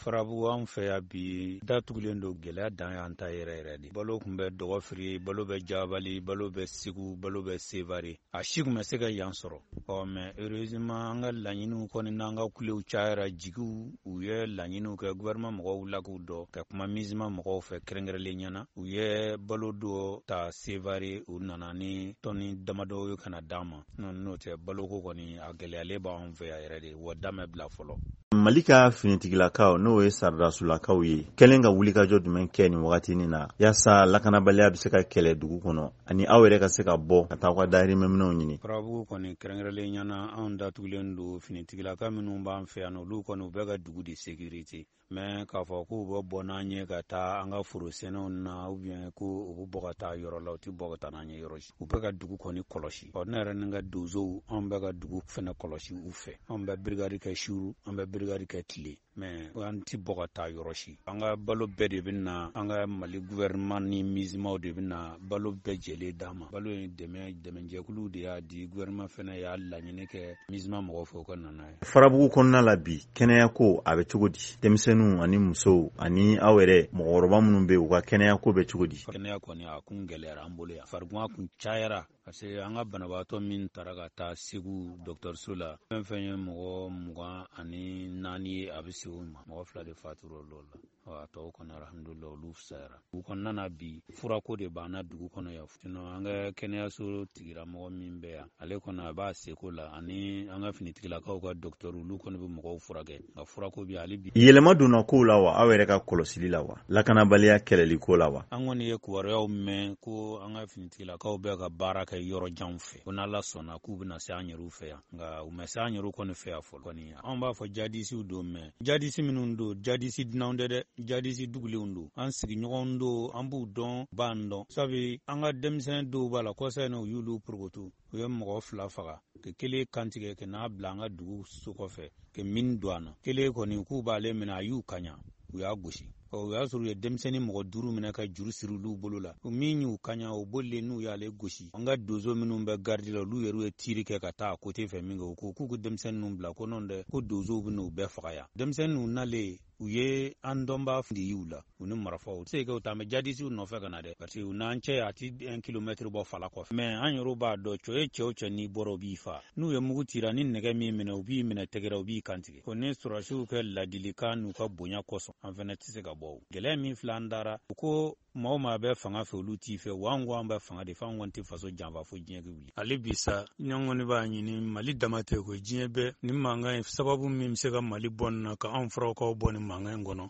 farabu an fɛ ya bi datugulen do gɛlɛya dan y'an ta yɛrɛ de. Balo kun bɛ dɔgɔfiri, balo bɛ jabali, balo bɛ Segu, balo bɛ Sevare. A si kun bɛ se ka yan sɔrɔ. Mais heureusement an ka laɲiniw kɔni n'an ka kulew cayara, jigiw u ye laɲiniw kɛ, gouvernement mɔgɔw wulila k'u dɔ ka kuma MINUSMA mɔgɔw fɛ kɛrɛnkɛrɛnlen ɲɛna. U ye balo dɔ ta Sevare, u nana ni tɔni damadɔ ye kana d'an ma. N'o tɛ baloko kɔni a gɛlɛyalen b'an fɛ yan yɛrɛ de, wa damɛ bila fɔlɔ. Mali ka finitigilakaw n'o ye Sardarasulakaw ye kɛlen ka wulikajɔ jumɛn kɛ nin wagatinin na yaasa lakanabaliya bɛ se ka kɛlɛ dugu kɔnɔ ani aw yɛrɛ ka se ka bɔ ka taa aw ka dahirimɛminɛw ɲini. Farabu kɔni kɛrɛnkɛrɛnlen ɲɛna anw datugulen do finitigilaka minnu b'an fɛ yan olu kɔni u bɛ ka dugu de sécurité. Mais k'a fɔ k'u bɛ bɔ n'an ye ka taa an ka forosɛnɛw na ou bien ko u bɛ bɔ ka taa yɔrɔ la u tɛ bɔ ka taa n'an ye yɔrɔ si. U bɛ ka dugu kɔni kɔlɔsi. Ne yɛrɛ ni n ka donsow anw bɛ ka dugu fɛnɛ kɔlɔsi u fɛ. Anw bɛ brigade kɛ su, an bɛ brigade kɛ tile. Mais an tɛ bɔ ka taa yɔrɔ si. An ka balo bɛɛ de bɛ na, an ka Mali gouvernement ni MINUSMA de bɛ na balo bɛɛ jɛlen d'an ma. Balo in dɛmɛjɛkulu de y'a di, gouvernement fɛnɛ y'a laɲini kɛ MINUSMA mɔgɔw fɛ u ka nana ye. Farabugu kɔnɔna la bi kɛnɛya ko a bɛ cogo di? Denmisɛnninw ani musow ani aw yɛrɛ mɔgɔkɔrɔba minnu bɛ u ka kɛnɛya ko bɛ cogo di? Kɛnɛya kɔni a kun gɛlɛyara an bolo yan. Fariguma kun cayara parce que an ka banabaatɔ min taara ka taa Segu dɔgɔtɔrɔso la fɛn fɛn ye mɔgɔ 24 ye a bɛ se o ma. Mɔgɔ 2 de fatura o la. A tɔw kɔnɔ alhamdulillah olu fisayara. U kɔnɔna na bi furako de b'an na dugu kɔnɔ yan. Sinon an ka kɛnɛyaso tigilamɔgɔ min bɛ yan ale kɔnɔ a b'a seko la ani an ka finitigilakaw ka docteur olu kɔnɔ bɛ mɔgɔw furakɛ. Nka furako bi ale bi. Yɛlɛma donna kow la wa aw yɛrɛ ka kɔlɔsili la wa? Lakanabaliya kɛlɛli ko la wa? An kɔni ye kibaruyaw mɛn ko an ka finitigilakaw bɛ ka baara kɛ yɔrɔ janw fɛ. Ko n'Ala sɔnna k'u bɛna se an yɛrɛw fɛ yan. Nka u ma se an yɛrɛw kɔni fɛ yan fɔlɔ kɔni. Anw b'a fɔ jadisiw don mais jadisi minnu don jadisi dunanw tɛ dɛ. Jadisi dugulenw don. An sigiɲɔgɔnw don, an b'u dɔn, b'an dɔn. Sabu an ka denmisɛn dɔw b'a la kɔsa in na u y'olu porokoto. U ye mɔgɔ 2 faga. Ka kelen kantigɛ ka n'a bila an ka dugu so kɔfɛ. Ka mine don an na. Kelen kɔni k'u b'ale minɛ a y'u kaɲa. U y'a gosi. O y'a sɔrɔ u ye denmisɛnnin mɔgɔ 5 minɛ ka juru siri olu bolo la. U min y'u kaɲa o bolilen n'u y'ale gosi. An ka donso minnu bɛ garde la olu yɛrɛ ye tiri kɛ ka taa côté fɛ min kɛ u ko k'u denmisɛnninw bila ko non dɛ ko donsow bɛ n'u bɛɛ faga yan. Denmisɛnninw nalen u ye an dɔnbaa de y'u la u ni marifaw se kɛ u taa mɛ jadisiw nɔfɛ ka na dɛ parce que u n'an cɛ a ti 1 kilomètre bɔ fala kɔfɛ mais an yɛrɛ b'a dɔn cɛ ye cɛ o cɛ n'i bɔra u b'i fa n'u ye mugu cira ni nɛgɛ min minɛ u b'i minɛ tɛgɛrɛ u b'i kantigɛ ko ni surasiw kɛ ladilikan n'u ka bonya kosɔn an fɛnɛ tɛ se ka bɔ gɛlɛya min filɛ an dara u ko maa o maa bɛ fanga fɛ olu t'i fɛ wa an ko an bɛ fanga de fɛ an kɔni tɛ faso janfa fo diɲɛ ka wuli ale bi sa ɲɔgɔn kɔni b'a ɲini Mali dama tɛ ko diɲɛ bɛɛ ni mankan ye sababu min bɛ se ka Mali bɔ nin na ka anw farawkaw bɔ nin mankan in kɔnɔ